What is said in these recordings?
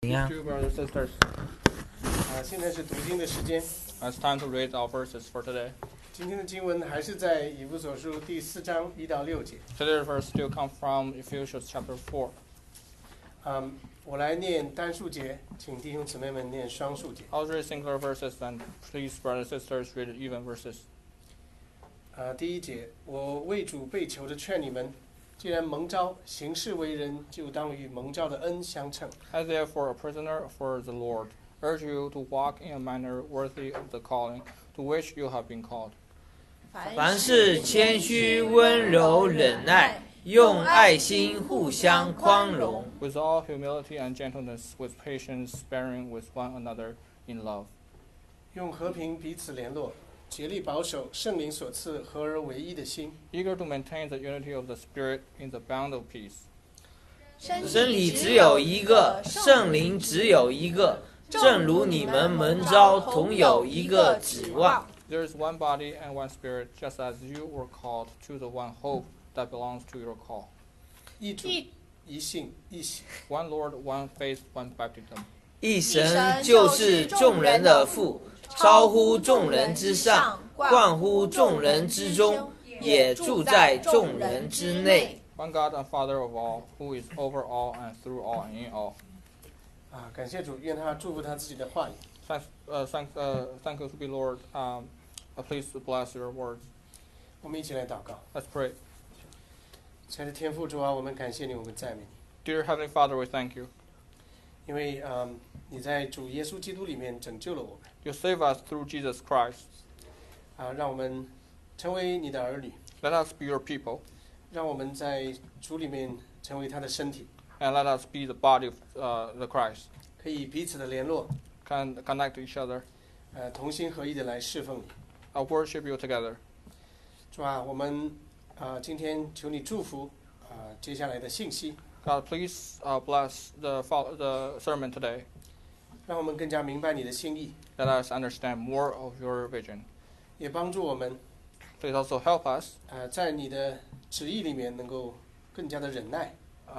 Brothers and sisters, 现在是读经的时间。 it's time to read our verses for today. 今天的经文还是在以弗所书第4章1到6节。 Today's verse still come from Ephesians chapter 4. 我来念单数节，请弟兄姊妹们念双数节。 I'll read singular verses, and please, brothers and sisters, read even verses. 第一节，我为主被囚的劝你们，既然蒙召行事为人，就当与蒙召的恩相称。 As therefore a prisoner for the Lord, urge you to walk in a manner worthy of the calling to which you have been called. 凡事谦虚、温柔、忍耐，用爱心互相宽容， With all humility and gentleness, with patience, bearing with one another in love. 用和平彼此联络，竭力保守圣灵所赐合而为一的心。 Eager to maintain the unity of the Spirit in the bond of peace. 真理只有一个，圣灵只有一个，正如你们蒙召同有一个指望。 There is one body and one Spirit, just as you were called to the one hope that belongs to your call. 一主、一信、一洗。 One Lord, one faith, one baptism. 一神就是众人的父，超乎众人之上，贯乎众人之中，也住在众人之内。 One God and Father of all, who is over all and through all and in all. 感谢主，愿他祝福他自己的话语。 Thank you to be Lord. Please bless your words. 我们一起来祷告。 Let's pray. 亲爱的天父主啊，我们感谢你，我们赞美你， Dear Heavenly Father, we thank you. 因为你在主耶稣基督里面拯救了我们， You save us through Jesus Christ. 让我们成为你的儿女， Let us be your people, 让我们在主里面成为他的身体， and let us be the body of the Christ. 可以彼此的联络， Can connect to each other. 同心合意的来侍奉你。 I'll worship you together. 主啊，我们今天求你祝福接下来的信息， God, please bless the sermon today. 让我们更加明白你的心意， Let us understand more of your vision. 也帮助我们 Please also help us 在你的旨意里面能够更加的忍耐。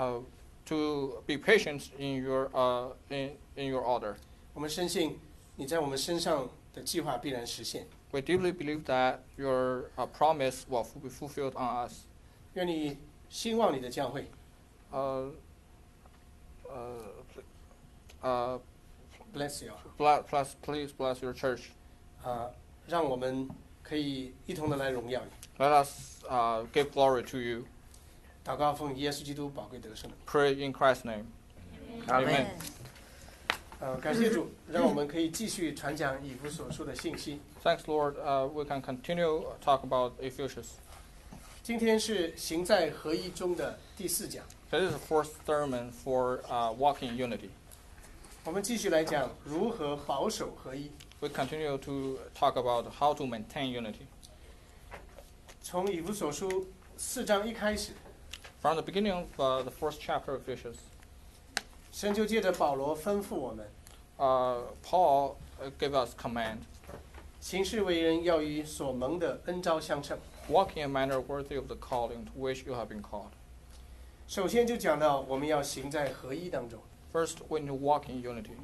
to be patient in your order. 我们深信你在我们身上的计划必然实现。 We deeply believe that your promise will be fulfilled on us. 愿你兴旺你的教会 ，bless you， please bless your church. 让我们可以一同的来荣耀你。 Let us give glory to you. 祷告奉耶稣基督宝贵得胜的名。 Pray in Christ's name. Amen. 感谢主，让我们可以继续传讲以弗所书的信息。 Thanks, Lord. We can continue talk about Ephesians. 今天是行在合一中的第4讲， This is the fourth sermon for walking in unity. 我们继续来讲如何保守合一。 We continue to talk about how to maintain unity. 从以弗所书4章一开始， From the beginning of the first chapter of Ephesians, 神就借着保罗吩咐我们， Paul gave us command. 行事为人要与所蒙的恩召相称。 Walk in a manner worthy of the calling to which you have been called. 首先就讲到我们要行在合一当中。 First, we need to walk in unity.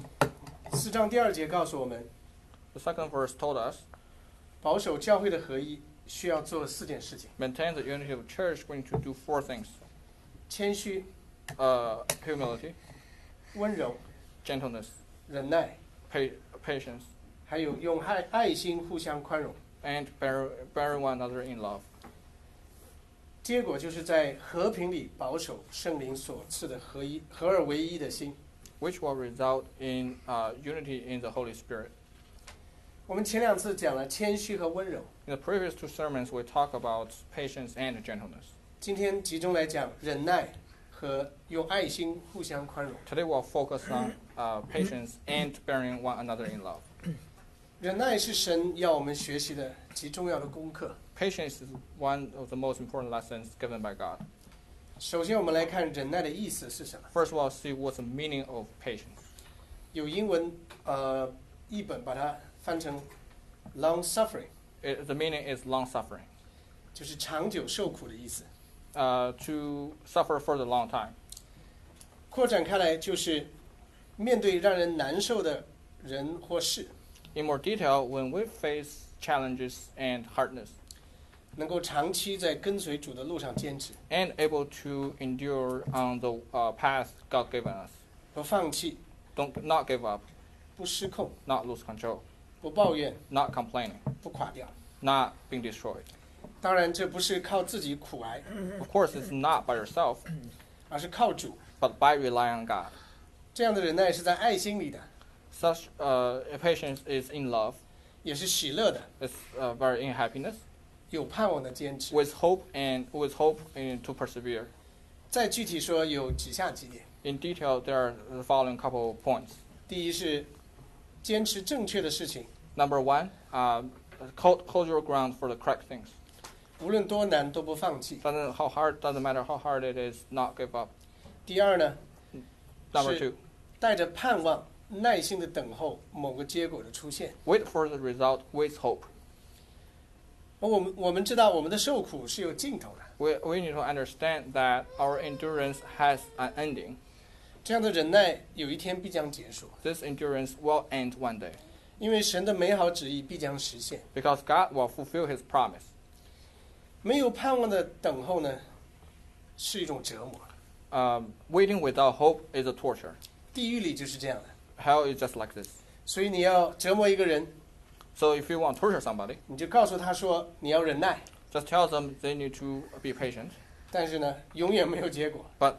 4章第2节告诉我们， The second verse told us, 保守教会的合一需要做4件事情： maintain the unity of the church, we need to do 4 things. 谦虚、 Humility, 温柔、 gentleness, 忍耐， patience, 还有用爱心互相宽容。 and bearing one another in love. 结果就是在和平里保守圣灵所赐的合而为一的心。 Which will result in unity in the Holy Spirit. 我们前2次讲了谦虚和温柔， In the previous 2 sermons, we talk about patience and gentleness. 今天集中来讲忍耐和用爱心互相宽容。 Today, we'll focus on patience and bearing one another in love. 忍耐是神要我们学习的极重要的功课。 Patience is one of the most important lessons given by God. 首先我们来看忍耐的意思是什么。 First, we'll see what's the meaning of patience. 有英文译本把它翻成 long suffering， The meaning is long-suffering. 就是长久受苦的意思。 To suffer for a long time. 扩展开来就是面对让人难受的人或事， In more detail, when we face challenges and hardness, 能够长期在跟随主的路上坚持， and able to endure on the path God given us. 不放弃， Not give up, 不失控， not lose control, 不抱怨， not complaining, 不垮掉。 not being destroyed. 当然，这不是靠自己苦挨， Of course, it's not by yourself, 而是靠主。 but by relying on God. 这样的忍耐是在爱心里的， Such patience is in love, 也是喜乐的， it's very in happiness, 有盼望的坚持。 with hope and to persevere. 再具体说，有以下几点： In detail, there are the following couple of points. 第一是坚持正确的事情， Number one, hold your ground for the correct things. 无论多难都不放弃。 Doesn't matter how hard it is, not give up. 第二呢， Number 是 two, 带着盼望，耐心的等候某个结果的出现。 wait for the result with hope. 我们知道我们的受苦是有尽头的， We need to understand that our endurance has an ending. 这样的忍耐有一天必将结束， This endurance will end one day, 因为神的美好旨意必将实现。 because God will fulfill His promise. 没有盼望的等候呢，是一种折磨。 Waiting without hope is a torture. 地狱里就是这样的， Hell is just like this. 所以你要折磨一个人， So if you want to torture somebody, 你就告诉他说你要忍耐， just tell them they need to be patient, 但是呢，永远没有结果。 but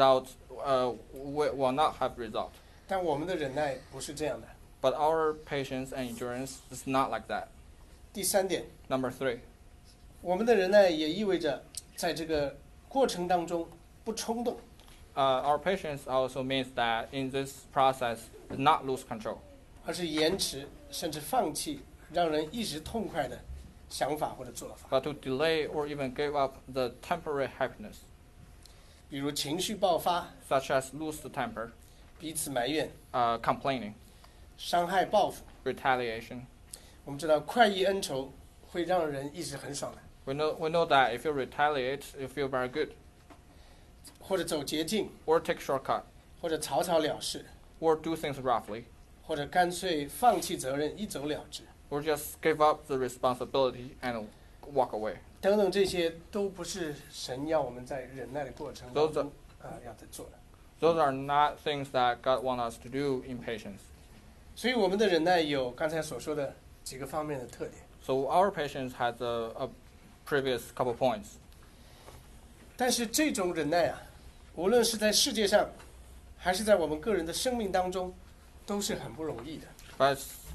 will not have result. 但我们的忍耐不是这样的。 But our patience and endurance is not like that. 第三点， Number three, 我们的忍耐也意味着在这个过程当中不冲动， our patience also means that in this process, not lose control, 而是延迟甚至放弃让人一时痛快的想法或者做法， but to delay or even give up the temporary happiness, 比如情绪爆发、 such as lose the temper, 彼此埋怨、 complaining, 伤害报复。 retaliation. 我们知道快意恩仇会让人一时很爽的， We know that if you retaliate, you feel very good, 或者走捷径， or take shortcut, 或者草草了事， or do things roughly, 或者干脆放弃责任一走了之， or just give up the responsibility and walk away. 等等，这些都不是神要我们在忍耐的过程当中要在做的。 Those are not things that God wants us to do in patience. 所以我们的忍耐有刚才所说的几个方面的特点。 So our patience has a previous couple points. 但是这种忍耐啊，无论是在世界上，还是在我们个人的生命当中，都是很不容易的。 But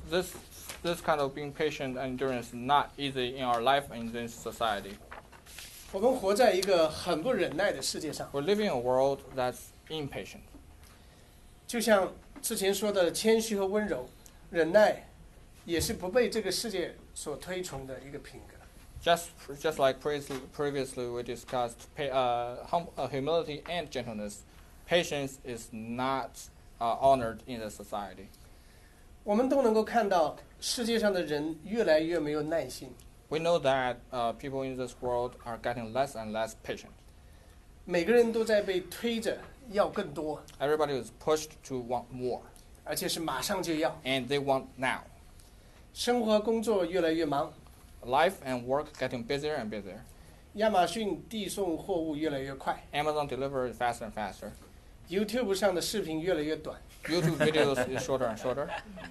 this kind of being patient and endurance is not easy in our life and in this society. 我们活在一个很不忍耐的世界上， We're living in a world that's impatient. 就像之前说的谦虚和温柔，忍耐也是不被这个世界所推崇的一个品格。 Just like previously we discussed, humility and gentleness, patience is not honored in the society. 我们都能够看到世界上的人越来越没有耐心， We know that people in this world are getting less and less patient. 每个人都在被推着要更多， Everybody is pushed to want more, 而且是马上就要。 and they want now. 生活工作越来越忙， Life and work getting busier and busier. 亚马逊递送货物越来越快， Amazon delivery is faster and faster. YouTube 上的视频越来越短， YouTube videos is shorter and shorter.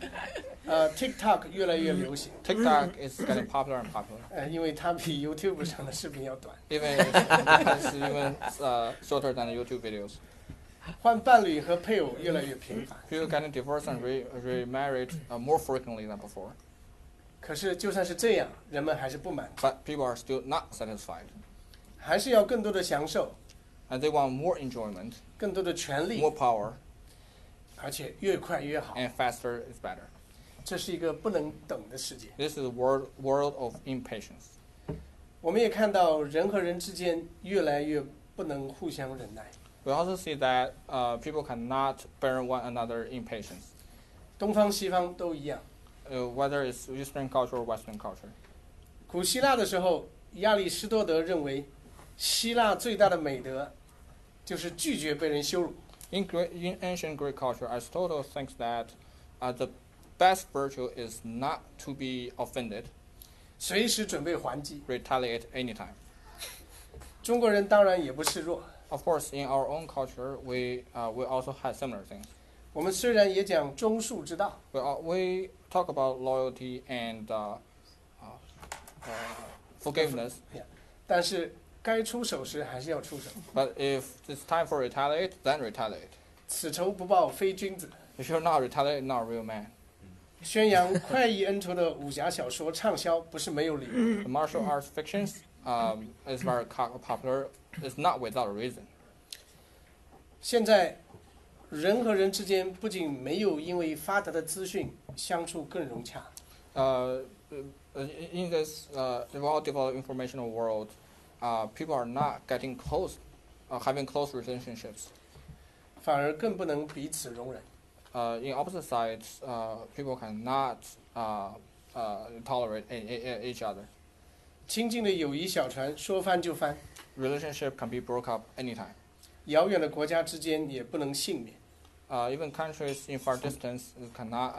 TikTok 越来越流行， TikTok is getting popular and popular. 因为它比 YouTube 上的视频要短。 It's even shorter than the YouTube videos. 换伴侣和配偶越来越频繁， People getting divorced and remarried more frequently than before. 可是就算是这样，人们还是不满足， But people are still not satisfied. 还是要更多的享受， And they want more enjoyment, 更多的权利， more power, 而且越快越好。 and faster is better. 这是一个不能等的世界。 This is a world of impatience. 我们也看到人和人之间越来越不能互相忍耐。 We also see that people cannot bear one another in patience, 东方西方都一样。 whether it's Eastern culture or Western culture. 古希腊的时候，亚里士多德认为，希腊最大的美德就是拒绝被人羞辱。 In ancient Greek culture, Aristotle thinks that the best virtue is not to be offended, 随时准备还击。 retaliate anytime. 中国人当然也不示弱， Of course, in our own culture, we also have similar things. 我们虽然也讲忠恕之道， We talk about loyalty and forgiveness, 但是该出手时还是要出手。 but if it's time for retaliate, then retaliate. 此仇不报非君子。 If you're not retaliate, not a real man. 宣扬快意恩仇的武侠小说畅销，不是没有理由。 The martial arts fictions is very popular. It's not without a reason. 现在人和人之间不仅没有因为发达的资讯相处更融洽， In this well-developed informational world, people are not getting close, having close relationships. 反而更不能彼此容忍。 In opposite sides, people cannot tolerate each other. 亲近的友谊小船说翻就翻， Relationship can be broke up anytime. 遥远的国家之间也不能幸免。 Even countries in far distance cannot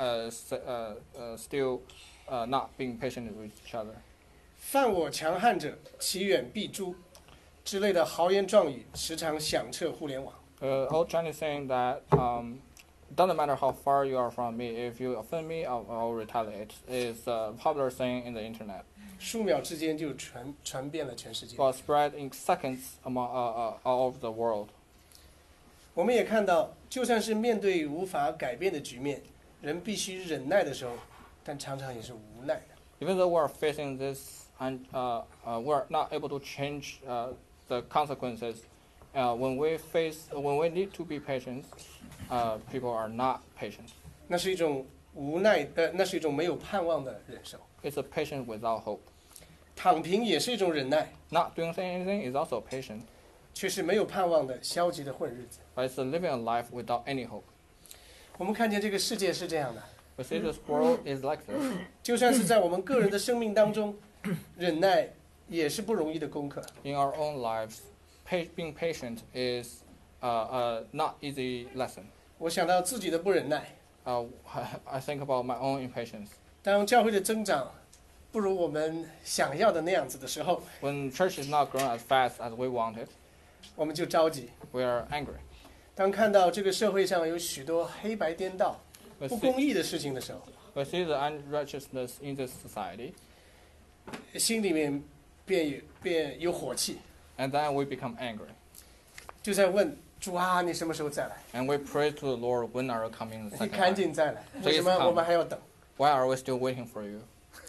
still not being patient with each other. 犯我强悍者，其远必诛之类的豪言壮语时常响彻互联网。 Old Chinese saying that doesn't matter how far you are from me, if you offend me, I'll retaliate is a popular saying in the internet. 数秒之间就传遍了全世界。 Well, spread in seconds among all over the world. 我们也看到，就算是面对无法改变的局面，人必须忍耐的时候，但常常也是无奈的。 Even though we are facing this and we are not able to change the consequences, when we need to be patient, people are not patient. 那是一种无奈，那是一种没有盼望的忍受。 It's a patient without hope. 躺平也是一种忍耐， Not doing anything is also patient, 却是没有盼望的消极的混日子。 but it's a living a life without any hope. 我们看见这个世界是这样的， We see this world is like this. 就算是在我们个人的生命当中，忍耐也是不容易的功课。 In our own lives, being patient is not easy lesson. 我想到自己的不忍耐， I think about my own impatience. 当教会的增长不如我们想要的那样子的时候， When church is not growing as fast as we wanted, 我们就着急。 we are angry. 当看到这个社会上有许多黑白颠倒、 We 不 see, 公义的事情的时候， we see the unrighteousness in this society, 心里面便有火气， and then we become angry. 就在问主啊，你什么时候再来？ And we pray to the Lord, when are you coming the 你 second 赶 time? 紧再来！ Please 为什么 come. 我们还要等？ Why are we still waiting for you?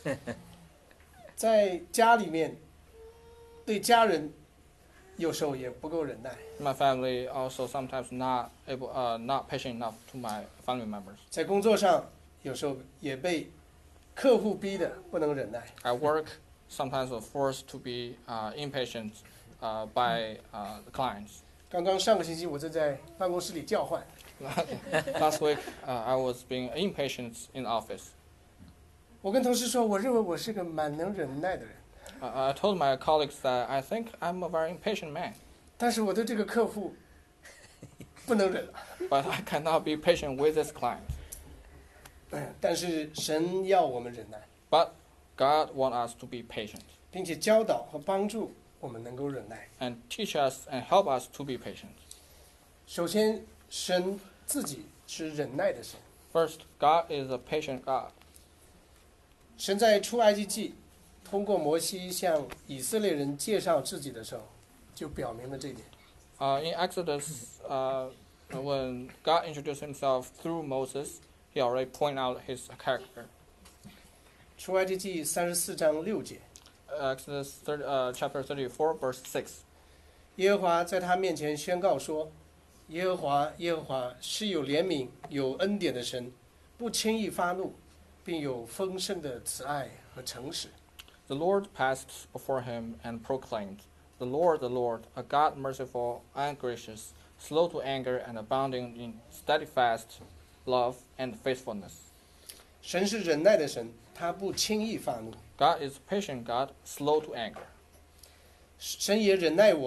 在家里面，对家人有时候也不够忍耐； My family also sometimes not patient enough to my family members. 在工作上，有时候也被客户逼得不能忍耐。 At work, sometimes we're forced to be impatient by the clients. 刚刚上个星期，我就在办公室里叫唤， Last week, I was being impatient in the office. 我跟同事说，我认为我是个蛮能忍耐的人， I told my colleagues that I think I'm a very impatient man, 但是我对这个客户不能忍了。 but I cannot be patient with this client. 但是神要我们忍耐， But God wants us to be patient 并且教导和帮助我们能够忍耐。 and teach us and help us to be patient. 首先，神自己是忍耐的神。 First, God is a patient God. 神在出埃及记通过摩西向以色列人介绍自己的时候，就表明了这一点。 In Exodus, when God introduced himself through Moses, he already pointed out his character. 出埃及记34章6节， Exodus chapter 34, verse 6. 耶和华在他面前宣告说：“耶和华，耶和华是有怜悯、有恩典的神，不轻易发怒，并有丰盛的慈爱和诚实。” The Lord passed before him and proclaimed, the Lord, a God merciful and gracious, slow to anger and abounding in steadfast love and faithfulness. 神是忍耐的神，他不轻易发怒。 God is patient God, slow to anger. 神也忍耐我们，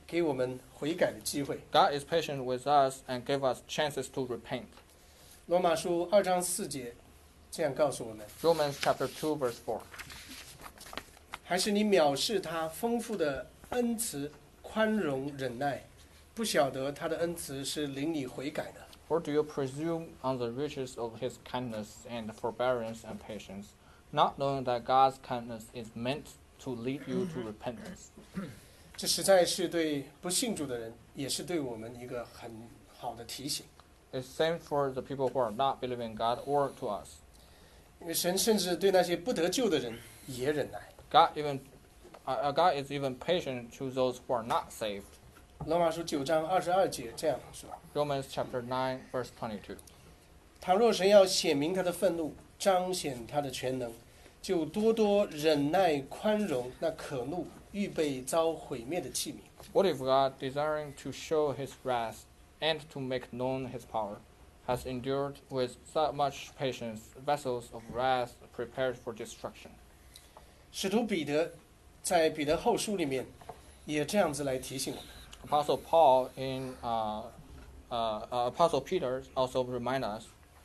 给我们悔改的机会。 God is patient with us and give us chances to repent. 罗马书2章4节这样告诉我们： Romans chapter 2 verse 4. 还是你藐视他丰富的恩慈、宽容、忍耐，不晓得他的恩慈是领你悔改的。 Or do you presume on the riches of his kindness and forbearance and patience, not knowing that God's kindness is meant to lead you to repentance? 这实在是对不信主的人，也是对我们一个很好的提醒。 It's same for the people who are not believing God or to us. 因为神甚至对那些不得救的人也忍耐。 God is even patient to those who are not saved. 罗马书9章22节这样说： Romans chapter 9 verse 22. 倘若神要显明他的愤怒，彰显他的全能，就多多忍耐宽容那可怒、预备遭毁灭的器皿。 What if God, desiring to show his wrath and to make known his power, has endured with so much patience vessels of wrath prepared for destruction? 使徒彼得在彼得后书里面也这样子来提醒我们。 Apostle Paul in Apostle Peter also remind us.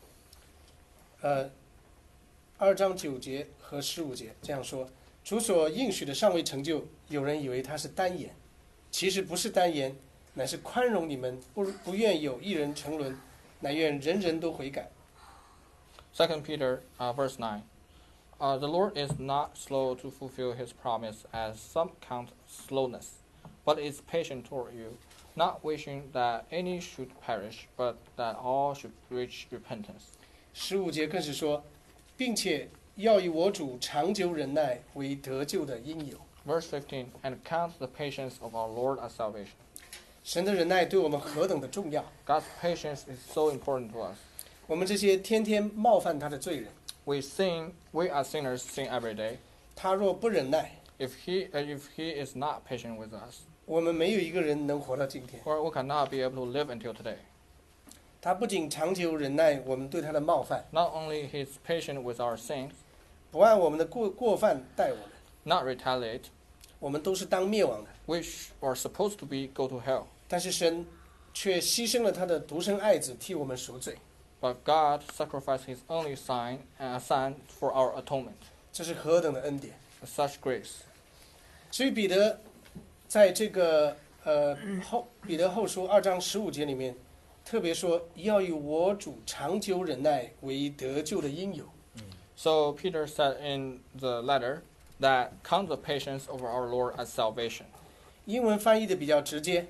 2章9节和15节这样说：主所应许的尚未成就，有人以为他是单言，其实不是单言，乃是宽容你们，不愿有一人沉沦，乃愿人人都悔改。 2 Peter verse 9. The Lord is not slow to fulfill his promise, as some count slowness, but is patient toward you, not wishing that any should perish, but that all should reach repentance. 15节更是说，并且要以我主长久忍耐为得救的因由。 Verse 15. And count the patience of our Lord as salvation. 神的忍耐对我们何等的重要！ God's patience is so important to us. 我们这些天天冒犯他的罪人， We as sinners sin every day. 他若不忍耐， If he is not patient with us, 我们没有一个人能活到今天。 or we cannot be able to live until today. 他不仅长久忍耐我们对他的冒犯， Not only he is patient with our sins, 不按我们的过犯待我们， not retaliate, 我们都是当灭亡的。 which are supposed to be go to hell. 但是神却牺牲了他的独生爱子替我们赎罪， But God sacrificed his only son for our atonement. 这是何等的恩典！ Such grace. 所以彼得在这个彼得后书2章15节里面，特别说要以我主长久忍耐为得救的因由。 So Peter said in the letter that count the patience of our Lord as salvation. 英文翻译的比较直接，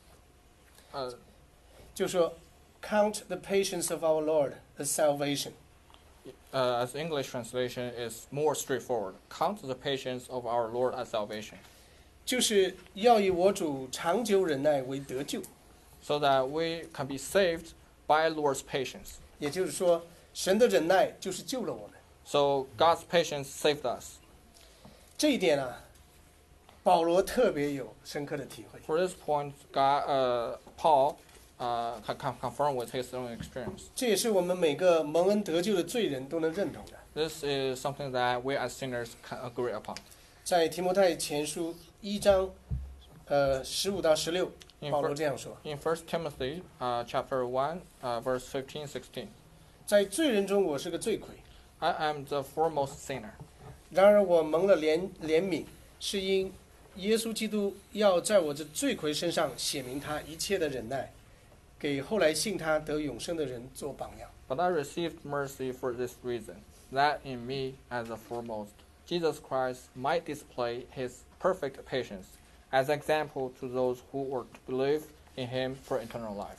就说 count the patience of our Lord as salvation。 As English translation is more straightforward. Count the patience of our Lord as salvation. 就是要以我主长久忍耐为得救， So that we can be saved by Lord's patience. 也就是说，神的忍耐就是救了我们。 So God's patience saved us. 这一点啊，保罗特别有深刻的体会。 For this point, Paul can confirm with his own experience. 这也是我们每个蒙恩得救的罪人都能认同的。 This is something that we as sinners can agree upon. 在提摩太前书1章15到16， 保罗这样说： In 1 Timothy chapter 1, verse 15, 16. 在罪人中我是个罪魁， I am the foremost sinner. 然而我蒙了怜悯，是因耶稣基督要在我这罪魁身上显明他一切的忍耐，给后来信他得永生的人做榜样。 But I received mercy for this reason, that in me as the foremost, Jesus Christ might display his perfect patience as example to those who were to believe in him for eternal life.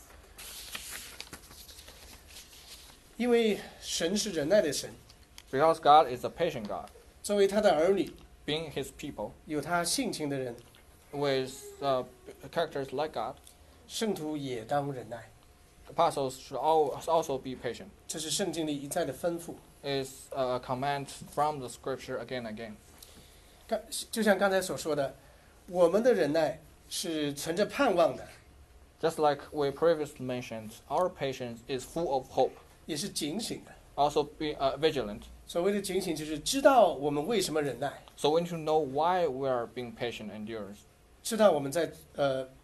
因为神是忍耐的神， Because God is a patient God, 作为他的儿女， being his people, 有他性情的人， with characters like God, 圣徒也当忍耐。 apostles should also be patient. 这是圣经里一再的吩咐。 Is a command from the scripture again and again. 就像刚才所说的，我们的忍耐是存着盼望的， Just like we previously mentioned, our patience is full of hope. 也是警醒的。 Also be vigilant. 所谓的警醒，就是知道我们为什么忍耐， So we need to know why we are being patient and endures. 知道我们在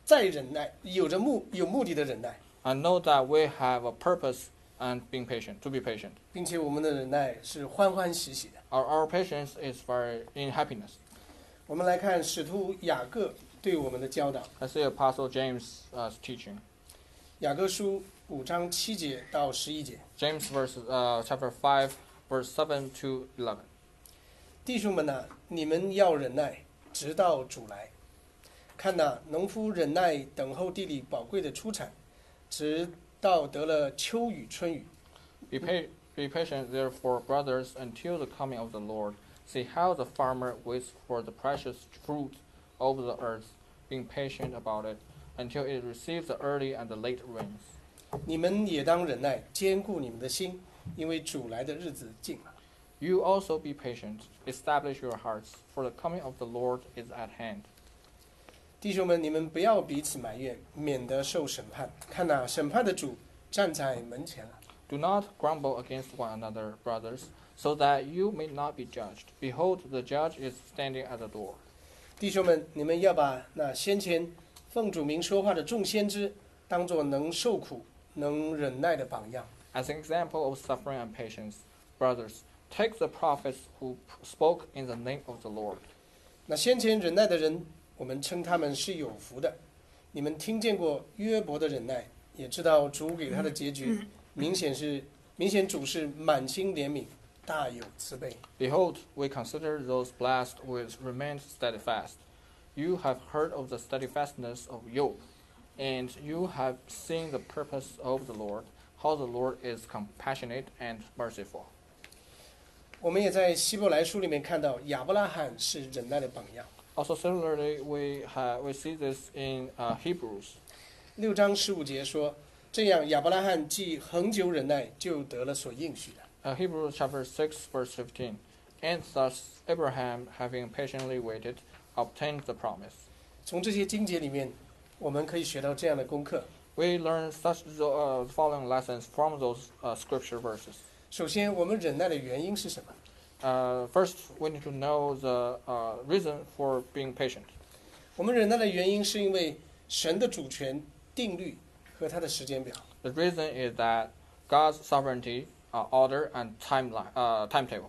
在忍耐，有目的的忍耐， and know that we have a purpose and being patient, to be patient. 并且我们的忍耐是欢欢喜喜的。 Our patience is for in happiness. 我们来看使徒雅各对我们的教导， Let's see Apostle James' teaching. 雅各书5章7节到11节。 James chapter 5, verse 7 to 11. 弟兄们呐，你们要忍耐，直到主来。看哪，农夫忍耐等候地里宝贵的出产，直到得了秋雨春雨。 Be patient, therefore, brothers, until the coming of the Lord. See how the farmer waits for the precious fruit of the earth, being patient about it, until it receives the early and the late rains. 你们也当忍耐，坚固你们的心，因为主来的日子近了。 You also be patient, establish your hearts, for the coming of the Lord is at hand. 弟兄们，你们不要彼此埋怨，免得受审判。看哪，审判的主站在门前了。 Do not grumble against one another, brothers, so that you may not be judged. Behold, the judge is standing at the door. 弟兄们，你们要把那先前奉主名说话的众先知，当作能受苦、能忍耐的榜样。 As an example of suffering and patience, brothers, take the prophets who spoke in the name of the Lord. 那先前忍耐的人，我们称他们是有福的。你们听见过约伯的忍耐，也知道主给他的结局，明显主是满心怜悯，大有慈悲。 Behold, we consider those blessed which remained steadfast. You have heard of the steadfastness of Job, and you have seen the purpose of the Lord, how the Lord is compassionate and merciful. 我们也在希伯来书里面看到亚伯拉罕是忍耐的榜样。 Also, similarly, we see this in Hebrews. 6章15节说，这样亚伯拉罕既恒久忍耐，就得了所应许的。 Hebrews chapter 6, verse 15. And thus Abraham, having patiently waited, obtained the promise. 从这些经节里面，我们可以学到这样的功课。 We learn such following lessons from those scripture verses. 首先，我们忍耐的原因是什么？ First, we need to know the reason for being patient. 我们忍耐的原因是因为神的主权、定律和他的时间表。 The reason is that God's sovereignty, order, and timetable.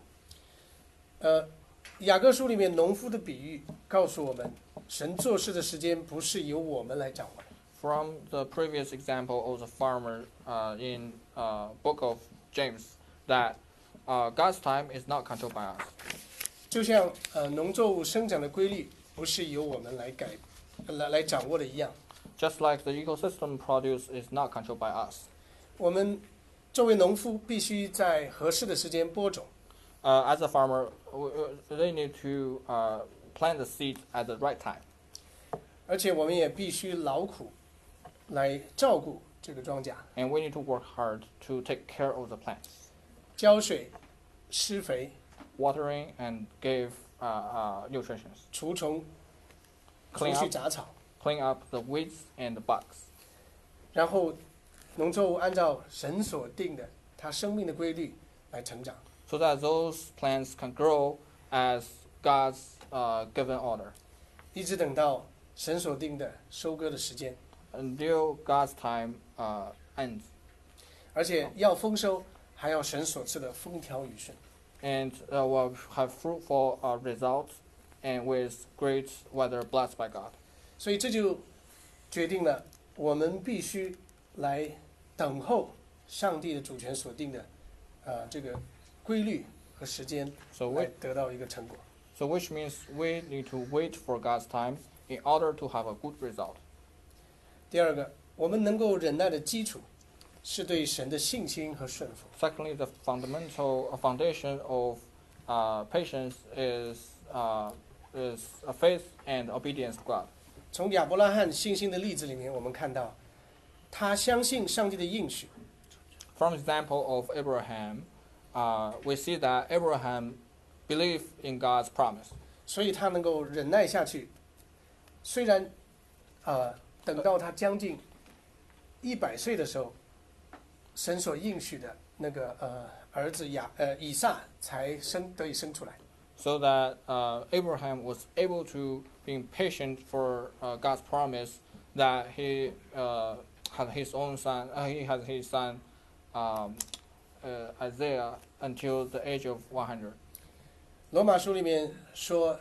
雅各书里面农夫的比喻告诉我们，神做事的时间不是由我们来掌握的。 From the previous example of the farmer in book of James, that God's time is not controlled by us. 就像农作物生长的规律不是由我们来掌握的一样， Just like the ecosystem produce is not controlled by us. 我们作为农夫必须在合适的时间播种， As a farmer, they need to plant the seed at the right time. 而且我们也必须劳苦来照顾这个庄稼， And we need to work hard to take care of the plants, 浇水、施肥、 watering and give nutrition, 除虫、除 clean 去 up, 杂草， clean up the weeds and the bugs. 然后农作物按照神所定的它生命的规律来成长。 So that those plants can grow as God's given order 一直等到神所定的收割的时间， until God's time ends. 而且要丰收，还要神所赐的风调雨顺。 And will have fruitful results and with great weather blessed by God. 所以这就决定了我们必须来等候上帝的主权所定的这个规律和时间， So 来得到一个成果。 which means we need to wait for God's time in order to have a good result. 第二个，我们能够忍耐的基础是对神的信心和顺服。 Secondly, the foundation of patience is a faith and obedience to God. 从亚伯拉罕信心的例子里面，我们看到他相信上帝的应许， From example of Abraham, we see that Abraham believed in God's promise. 所以他能够忍耐下去。虽然等到他将近100岁的时候，神所应许的那个儿子以撒才得以生出来。 So that Abraham was able to be patient for God's promise that he had his own son. He had his son Isaiah until the age of 100. 罗马书里面说，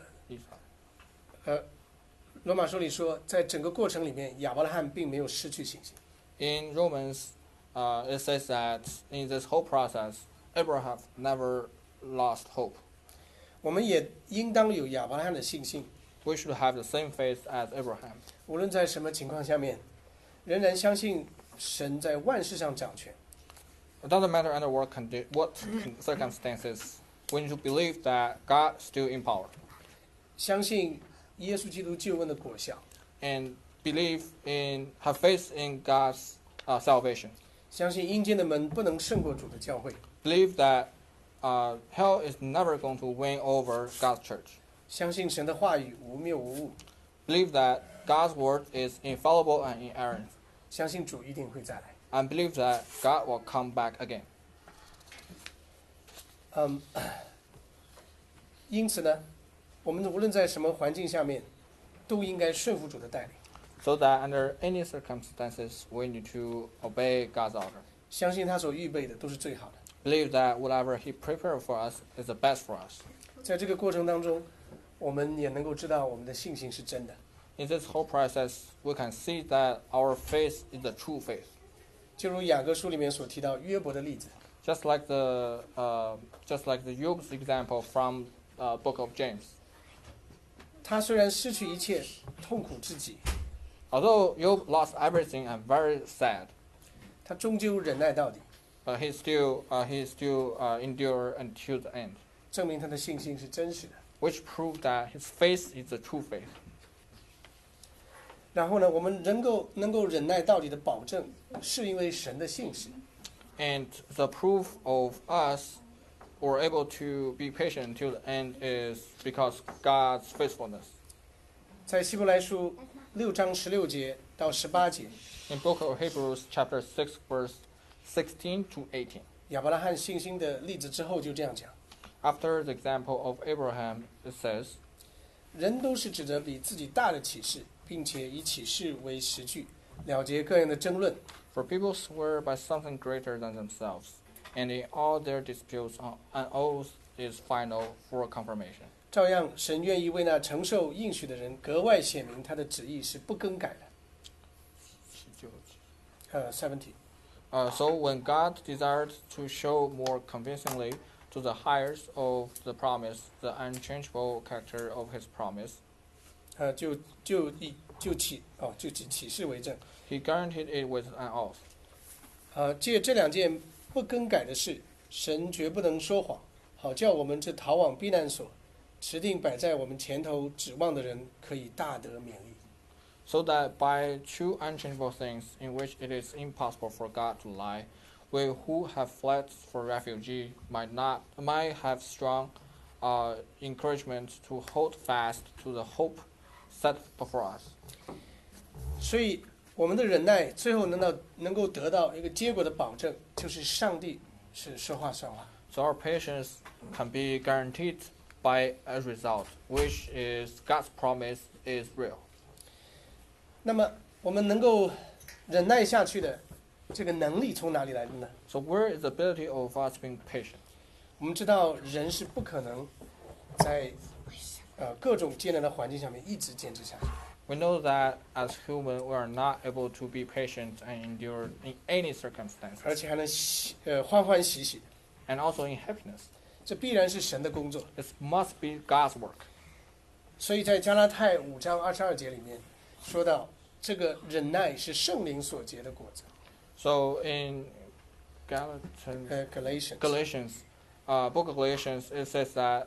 罗马书里说，在整个过程里面，亚伯拉罕并没有失去信心。 In Romans, it says that in this whole process, Abraham never lost hope. 我们也应当有亚伯拉罕的信心。 We should have the same faith as Abraham. 无论在什么情况下面，仍然相信神在万事上掌权。 It doesn't matter under what circumstances. We need to believe that God is still in power. 相信耶稣基督救恩的果效。 And have faith in God's salvation. 相信阴间的门不能胜过主的教会。 Believe that hell is never going to win over God's church. 相信神的话语无谬无误。 Believe that God's word is infallible and inerrant. 相信主一定会再来。 And believe that God will come back again. 因此呢，我们无论在什么环境下面，都应该顺服主的带领。 So that under any circumstances, we need to obey God's order. 相信他所预备的都是最好的。 Believe that whatever He prepared for us is the best for us. 在这个过程当中，我们也能够知道我们的信心是真的。 In this whole process, we can see that our faith is the true faith. 就如雅各书里面所提到约伯的例子。 Just like the Job's example from book of James. 他虽然失去一切，痛苦至极。 Although Job lost everything and very sad, 他终究忍耐到底。 But he still endured until the end. 证明他的信心是真实的。 Which proved that his faith is the true faith. 然后呢，我们能够忍耐到底的保证，是因为神的信实。 And the proof of us were able to be patient until the end is because God's faithfulness. 在希伯来书6章16节到18节。 In book of Hebrews chapter 6 verse 16 to 18. 亚伯拉罕信心的例子之后就这样讲。 After the example of Abraham, it says, 人都是指着比自己大的启示，并且以启示为实据，了结各样的争论。 For people swear by something greater than themselves, and in all their disputes, an oath is final for confirmation. 照样，神愿意为那承受应许的人格外显明他的旨意是不更改的。17. So when God desired to show more convincingly to the heirs of the promise the unchangeable character of His promise, 就以启示为证。 He guaranteed it with an oath. 借这两件不更改的事，神绝不能说谎，好叫我们这逃往避难所，持定摆在我们前头指望的人，可以大得勉励。 So that by two unchangeable things in which it is impossible for God to lie, we who have fled for refuge might have strong encouragement to hold fast to the hope set before us. 所以我们的忍耐最后能够得到一个结果的保证，就是上帝是说话算话。 So our patience can be guaranteed by a result, which is God's promise is real. 那么我们能够忍耐下去的这个能力从哪里来的呢？ So where is the ability of us being patient? 我们知道人是不可能在各种艰难的环境下面一直坚持下去。 We know that as human, we are not able to be patient and endure in any circumstances. 而且还能欢欢喜喜的。 And also in happiness. 这必然是神的工作。 It must be God's work. 所以在加拉太5章22节里面说到，这个忍耐是圣灵所结的果子。 So in Galatians, book of Galatians, it says that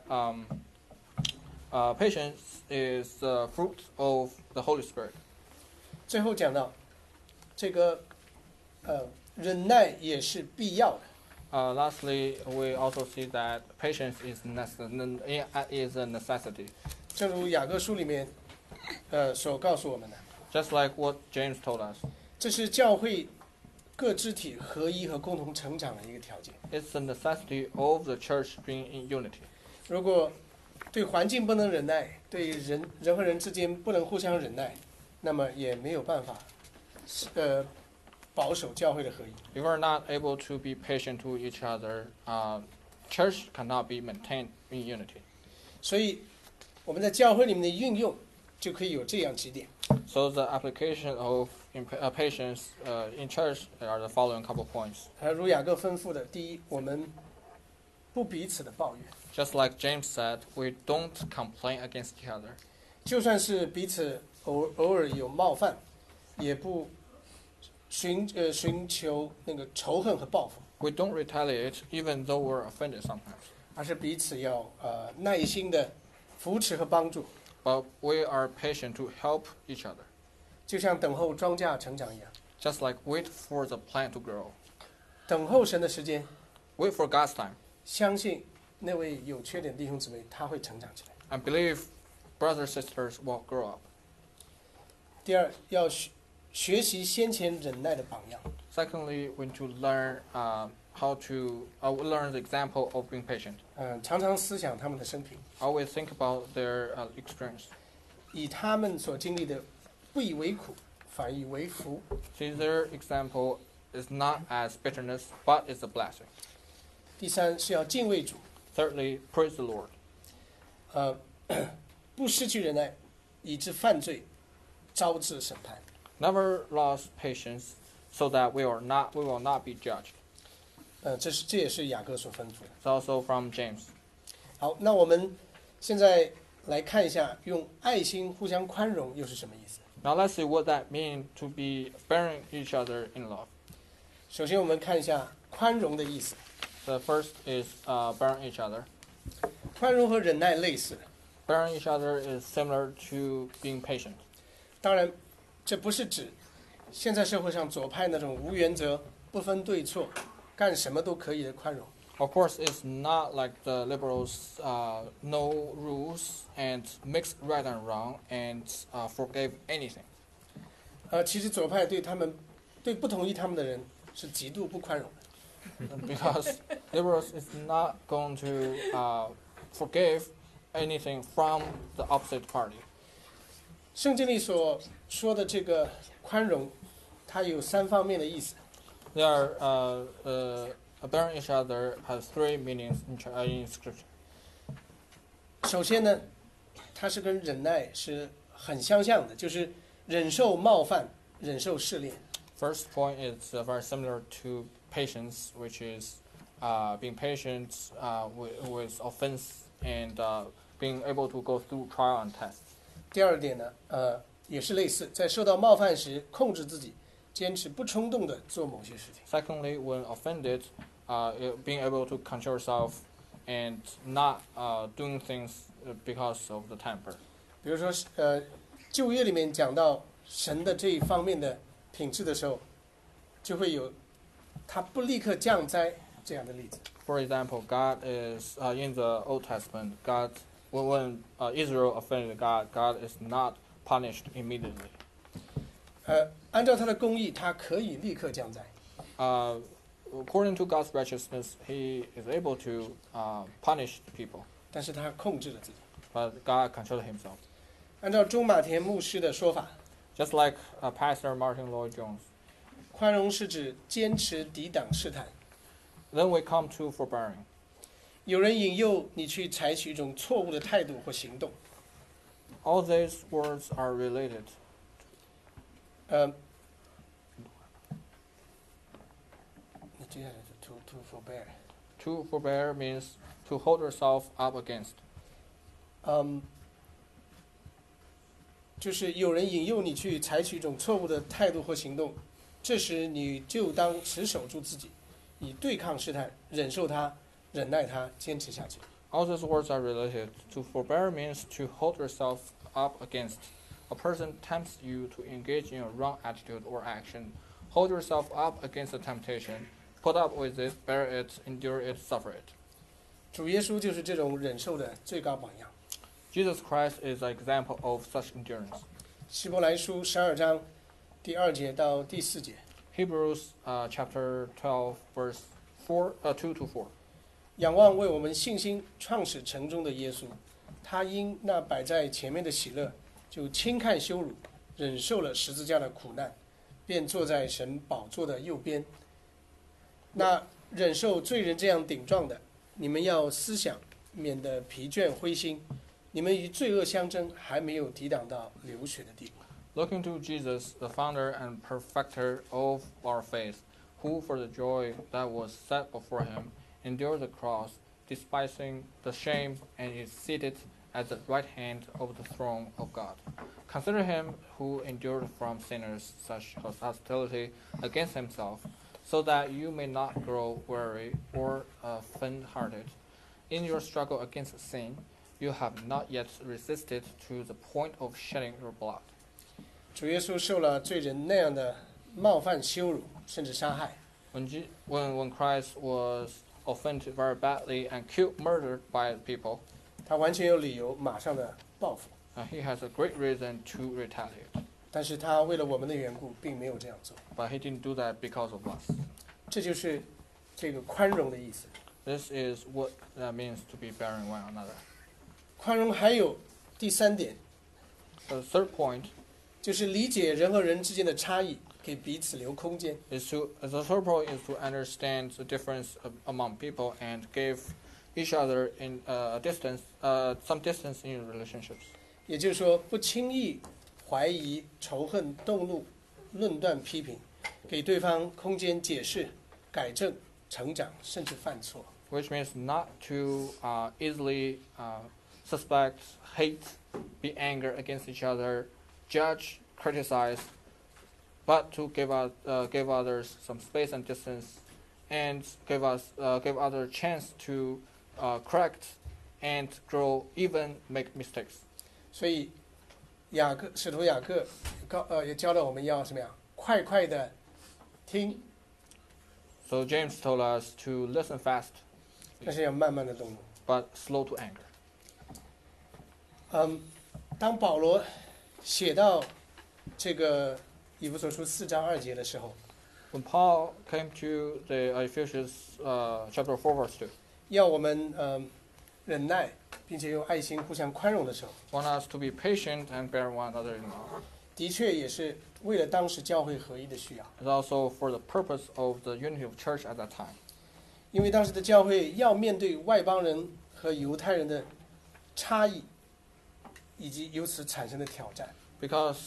patience is the fruit of the Holy Spirit. 最后讲到这个忍耐也是必要的。 Lastly, we also see that patience is a necessity. 正如雅各书里面所告诉我们的。 Just like what James told us. 这是教会各肢体合一和共同成长的一个条件。 It's the necessity of the church being in unity. 如果对环境不能忍耐，对人和人之间不能互相忍耐， 那么也没有办法保守教会的合一。 If we're not able to be patient to each other, church cannot be maintained in unity. 所以我们在教会里面的运用就可以有这样几点。 So the application of patience in church are the following couple points. 如雅各吩咐的，第一，我们不彼此的抱怨。 Just like James said, we don't complain against each other. 就算是彼此偶尔有冒犯，也不寻求那个仇恨和报复， We don't retaliate even though we're offended sometimes. 而是彼此要耐心的扶持和帮助， But we are patient to help each other. 就像等候庄稼成长一样。 Just like wait for the plant to grow. 等候神的时间， Wait for God's time. 相信那位有缺点的弟兄姊妹他会成长起来。 And believe brothers and sisters will grow up. 第二，要学习先前忍耐的榜样。 Secondly, we need to learn how to learn the example of being patient. 常常思想他们的生平， Always think about their experience. 以他们所经历的不以为苦，反以为福。 See, their example is not as bitterness, but is a blessing. 第三是要敬畏主， Thirdly, praise the Lord. 不失去忍耐，以致犯罪，招致审判。 Never lose patience, so that we will not be judged. 这也是雅各所吩咐的。 It's also from James. 好，那我们现在来看一下，用爱心互相宽容又是什么意思？ Now let's see what that means to be bearing each other in love. 首先，我们看一下宽容的意思。 The first is bearing each other. 宽容和忍耐类似， Bearing each other is similar to being patient. 当然，这不是指现在社会上左派那种无原则、不分对错、干什么都可以的宽容。 Of course, it's not like the liberals no rules and mix right and wrong and forgive anything. 其实左派对不同意他们的人是极度不宽容的。 Because liberals is not going to forgive anything from the opposite party. 圣经里所说的这个宽容，它有3方面的意思。 They are bearing each other has 3 meanings in Scripture. 首先呢，它是跟忍耐是很相像的，就是忍受冒犯、忍受试炼。 First point is very similar to patience, which is being patient with offense and being able to go through trial and tests. 第二点呢，也是类似，在受到冒犯时控制自己，坚持不冲动的做某些事情。 Secondly, when offended, being able to control yourself and not doing things because of the temper. 比如说，旧约里面讲到神的这一方面的品质的时候，就会有他不立刻降灾这样的例子。 For example, God is in the Old Testament. When Israel offended God, God is not punished immediately. 按照他的公义，他可以立刻降灾。 According to God's righteousness, He is able to punish people, 但是他控制了自己。 but God controls Himself. 按照中马田牧师的说法， Just like Pastor Martin Lloyd Jones. 宽容是指坚持抵挡试探。 Then we come to forbearing. 有人引诱你去采取一种错误的态度或行动， All these words are related. 你接下来是 to forbear。 To forbear means to hold yourself up against. 就是有人引诱你去采取一种错误的态度或行动，这时你就当持守住自己，以对抗试探，忍受它，忍耐它，坚持下去。 All these words are related. To forbear means to hold yourself up against. A person tempts you to engage in a wrong attitude or action. Hold yourself up against the temptation. Put up with it, bear it, endure it, suffer it. 主耶稣就是这种忍受的最高榜样。 Jesus Christ is an example of such endurance. 希伯来书12章第2节到第4节， Hebrews chapter 12, verse 2 to 4. 仰望为我们信心创始成终的耶稣，他因那摆在前面的喜乐，就轻看羞辱， 忍受了十字架的苦难，便坐在神宝座的右边。那忍受罪人这样顶撞的，你们要思想，免得疲倦灰心。你们与罪恶相争，还没有抵挡到流血的地步。 Looking to Jesus, the founder and perfecter of our faith, who for the joy that was set before him endured the cross, despising the shame, and is seated at the right hand of the throne of God. Consider him who endured from sinners such hostility against himself, so that you may not grow weary or faint-hearted. In your struggle against sin, you have not yet resisted to the point of shedding your blood. 主耶稣受了罪人那样的冒犯、羞辱，甚至杀害。 When Christ was offended very badly and murdered by people, 他完全有理由马上的报复。 he has a great reason to retaliate. 但是他为了我们的缘故，并没有这样做。 But he didn't do that because of us. 这就是这个宽容的意思。 This is what that means to be bearing one another. 宽容还有第三点， The third point 就是理解人和人之间的差异，给彼此留空间。 the third point is to understand the difference among people and give each other in some distance in relationships. 也就是说，不轻易怀疑、仇恨、动怒、论断、批评，给对方空间解释、改正、成长，甚至犯错。 Which means not to easily suspect, hate, be angry against each other, judge, criticize, but to give others some space and distance, and give others a chance to correct and grow, even make mistakes. 所以，使徒雅各也教导我们要什么呀？快快的听， So James told us to listen fast, 但是要慢慢的动怒。 but slow to anger. 当保罗写到这个以弗所书4章2节的时候， When Paul came to the Ephesians chapter 4 verse 2, 要我们忍耐，并且用爱心互相宽容的时候， want us to be patient and bear one another in love. 的确也是为了当时教会合一的需要。 It's also for the purpose of the unity of church at that time. 因为当时的教会要面对外邦人和犹太人的差异，以及由此产生的挑战。 Because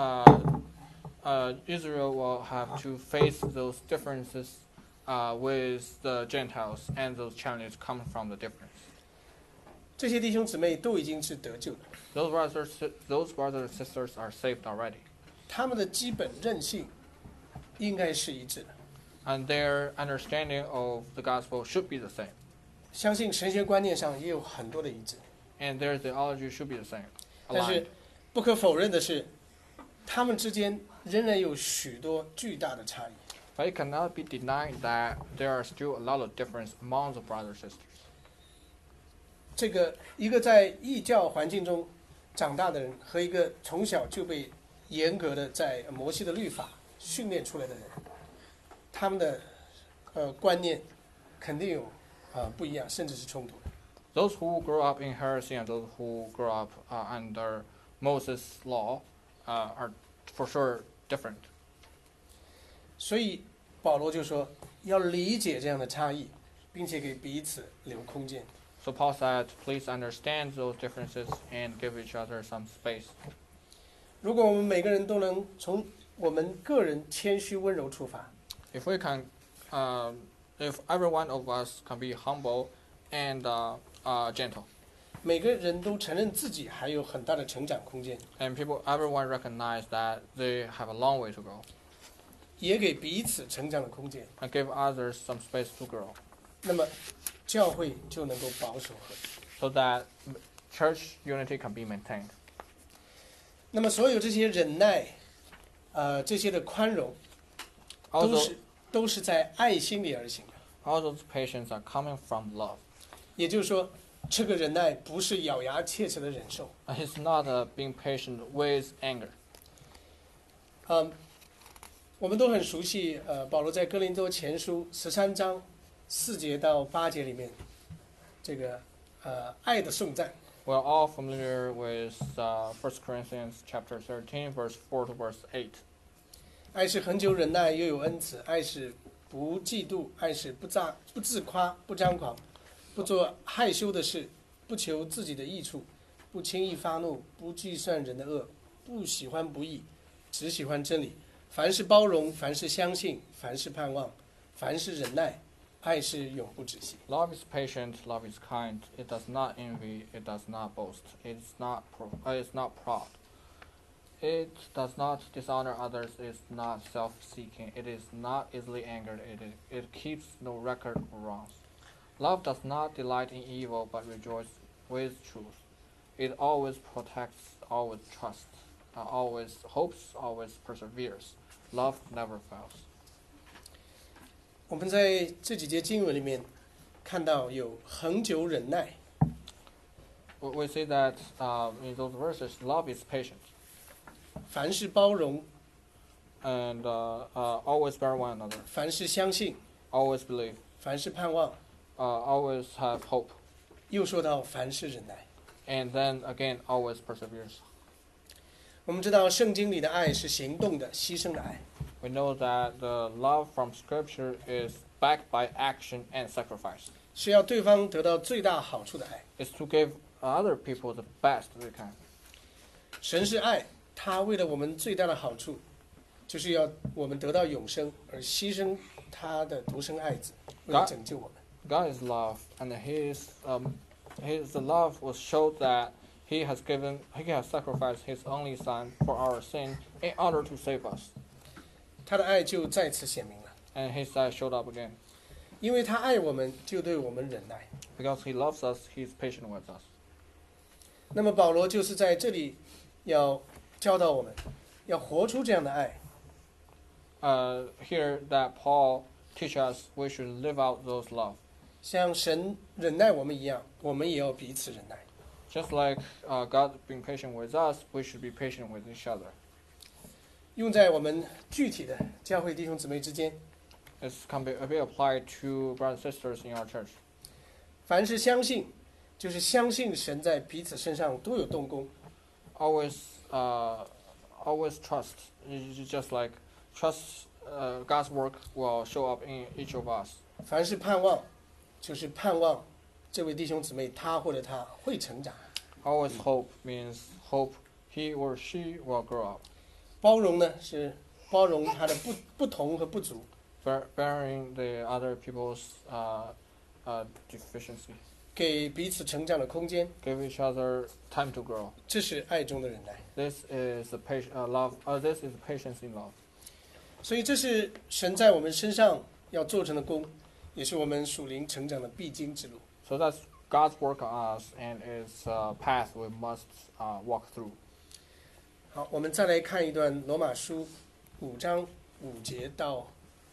Israel will have to face those differences with the Gentiles, and those challenges come from the difference. 这些弟兄姊妹都已经是得救的， Those brothers and sisters are saved already, 他们的基本韧性应该是一致的。 and their understanding of the gospel should be the same, 相信神学观念上也有很多的一致， and their theology should be the same. 但 Aligned. 是不可否认的是，他们之间仍然有许多巨大的差异。 But it cannot be denied that there are still a lot of difference among the brothers and sisters. 这个一个在异教环境中长大的人，和一个从小就被严格的在摩西的律法训练出来的人，他们的观念肯定有不一样，甚至是冲突的。 Those who grow up in heresy and those who grow up under Moses' law are for sure different. 所以保罗就说要理解这样的差异，并且给彼此留空间。 So Paul said, please understand those differences and give each other some space. 如果我们每个人都能从我们个人谦虚温柔出发， If we can, if every one of us can be humble and gentle, 每个人都承认自己还有很大的成长空间， and everyone recognize that they have a long way to go, 也给彼此成长的空间， and give others some space to grow, 那么教会就能够保守合一。 so that church unity can be maintained. 那么所有这些忍耐，这些的宽容，都是在爱心里而行的。 All those patients are coming from love. 也就是说，这个忍耐不是咬牙切齿的忍受。 It's not being patient with anger. 我们都很熟悉，保罗在哥林多前书13章4节到8节里面，这个爱的颂赞。 We're all familiar with 1 Corinthians chapter 13, verse 4 to verse 8. 爱是恒久忍耐，又有恩慈；爱是不嫉妒；爱是不自夸，不张狂，不做害羞的事，不求自己的益处，不轻易发怒，不计算人的恶，不喜欢不义，只喜欢真理。凡是包容，凡是相信，凡是盼望，凡是忍耐，爱是永不止息。 Love is patient, love is kind. It does not envy, it does not boast. It is not proud. It does not dishonor others. It is not self-seeking. It is not easily angered. It keeps no record of wrongs. Love does not delight in evil, but rejoices with truth. It always protects, always trusts, always hopes, always perseveres. Love never fails. 我们在这几节经文里面看到有恒久忍耐， We see that in those verses, love is patient 凡是包容， and always bear one another, 凡是相信， always believe, 凡是盼望， always have hope, 又说到凡是忍耐。 and then again, always perseveres. 我们知道圣经里的爱是行动的、牺牲的爱。 We know that the love from Scripture is backed by action and sacrifice. 是要对方得到最大好处的爱。 It's to give other people the best they can. 神是爱，他为了我们最大的好处，就是要我们得到永生，而牺牲他的独生爱子，为了拯救我们。 God is love, and His love was showed that He has sacrificed His only Son for our sin in order to save us. 他的爱就再次显明了， And His side showed up again. 因为他爱我们，就对我们忍耐。 Because He loves us, He's patient with us. 那么保罗就是在这里要教导我们，要活出这样的爱。 Here that Paul teaches us we should live out those love. 像神忍耐我们一样，我们也要彼此忍耐。 Just like God being patient with us, we should be patient with each other. 用在我们具体的教会弟兄姊妹之间， This can be applied to brothers and sisters in our church. 凡是相信，就是相信神在彼此身上都有动工。 Always trust. It's just like trust God's work will show up in each of us. 凡是盼望，就是盼望这位弟兄姊妹他或者她会成长。 Always hope means hope he or she will grow up. 包容呢，是包容他的不同和不足。 Bearing the other people's deficiency. 给彼此成长的空间， Give each other time to grow. 这是爱中的忍耐。 This is love. This is patience in love. 所以这是神在我们身上要做成的功，也是我们属灵成长的必经之路。 So that's God's work on us, and it's a path we must walk through. 好，我们再来看一段罗马书5章5节到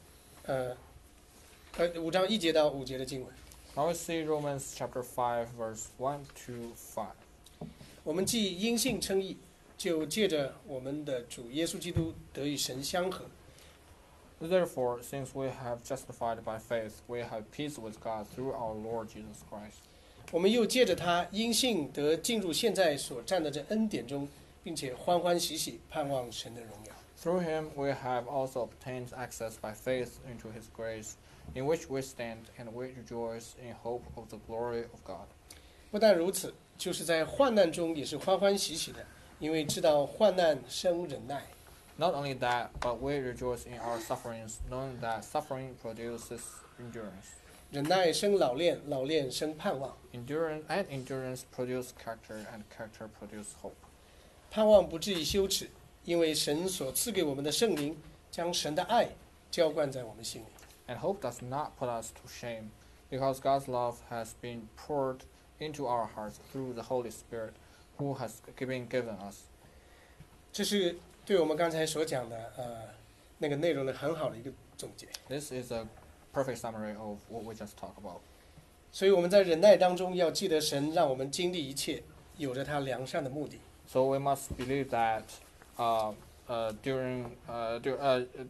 5章1节到5节的经文。 Now we see Romans chapter 5, verse 1 to 5. 我们既因信称义，就借着我们的主耶稣基督得与神相合。 Therefore, since we have justified by faith, we have peace with God through our Lord Jesus Christ. 我们又借着他因信得进入现在所站的这恩典中，并且欢欢喜喜盼望神的荣耀。 Through him we have also obtained access by faith into his grace, in which we stand and we rejoice in hope of the glory of God. 不但如此，就是在患难中也是欢欢喜喜的，因为知道患难生忍耐。 Not only that, but we rejoice in our sufferings, knowing that suffering produces endurance. 忍耐生老练，老练生盼望。 Endurance produce character, and character produce hope. 盼望不至于羞耻，因为神所赐给我们的圣灵，将神的爱浇灌在我们心里。 And hope does not put us to shame, because God's love has been poured into our hearts through the Holy Spirit, who has been given us. 这是对我们刚才所讲的那个内容的很好的一个总结。 This is a perfect summary of what we just talked about. 所以我们在忍耐当中要记得神让我们经历一切，有着他良善的目的。 So we must believe that during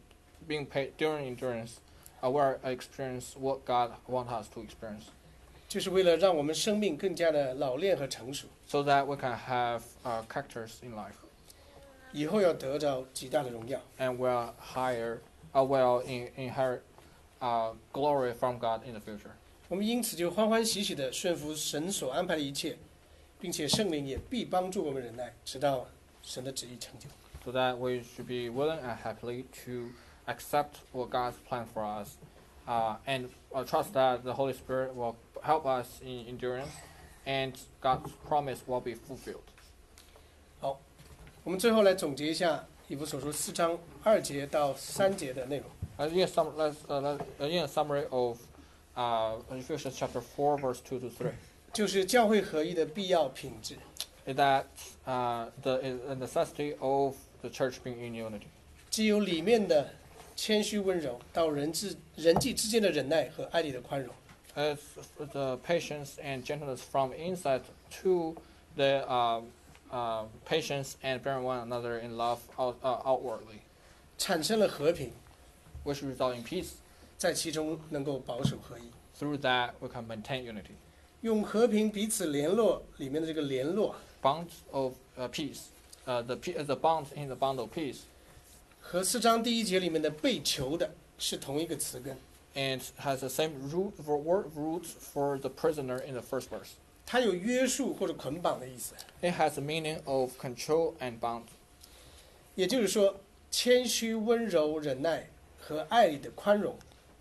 endurance, we are experience what God wants us to experience. 就是为了让我们生命更加的老练和成熟， so that we can have characters in life 以后要得着极大的荣耀。 and will inherit glory from God in the future. 我们因此就欢欢喜喜的顺服神所安排的一切，并且圣灵也必帮助我们忍耐，直到神的旨意成就。 So that we should be willing and happily to accept what God's plan for us, and trust that the Holy Spirit will help us in endurance, and God's promise will be fulfilled. 好，我们最后来总结一下以弗所书4章2节到3节的内容。 In a summary of Ephesians chapter 4, verse 2 to 3, 就是教会合一的必要品质， is that the necessity of the church being in unity. 既有里面的谦虚温柔，到人际之间的忍耐和爱里的宽容。 It's the patience and gentleness from inside to the patience and bearing one another in love outwardly, 产生了和平， which result in peace. 在其中能够保守合一， Through that, we can maintain unity. 用和平彼此联络里面的这个联络， Bonds of peace, the bond in the bond of peace, 和4章第1节里面的被囚的是同一个词根， and has the same word root for the prisoner in the first verse. 它有约束或者捆绑的意思。 It has the meaning of control and bound. 也就是说，谦虚、温柔、忍耐和爱里的宽容，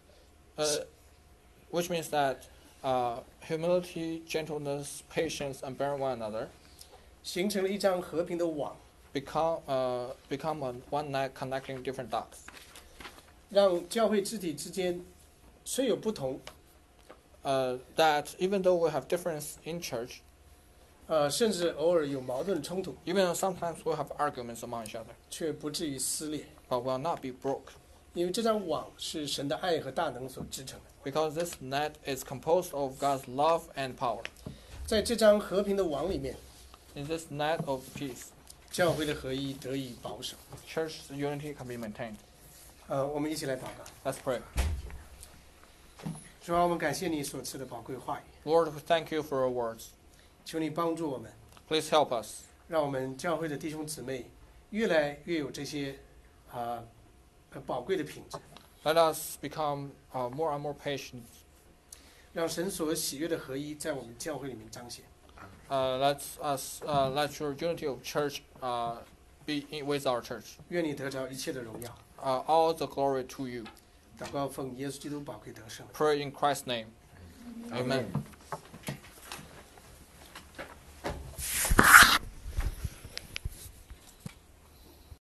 Which means that humility, gentleness, patience, and bearing one another 形成了一张和平的网， become one net connecting different dots. 让教会肢体之间虽有不同， That even though we have difference in church, 甚至偶尔有矛盾冲突， even though sometimes we have arguments among each other, 却不至于撕裂， but will not be broke, 因为这张网是神的爱和大能所织成的。 because this net is composed of God's love and power. 在这张和平的网里面， In this net of peace, 教会的合一得以保守。 church unity can be maintained. 我们一起来祷告。 Let's pray. 主啊，我们感谢你所赐的宝贵话语， Lord, we thank you for your words. 求你帮助我们， Please help us, 让我们教会的弟兄姊妹越来越有这些宝贵的品质， let us become more and more patient. 让神所喜悦的合一在我们教会里面彰显。 Let your unity of church be with our church. 愿你得着一切的荣耀。 All the glory to you. 祷告奉耶稣基督宝贵得胜。 Pray in Christ's name. Amen.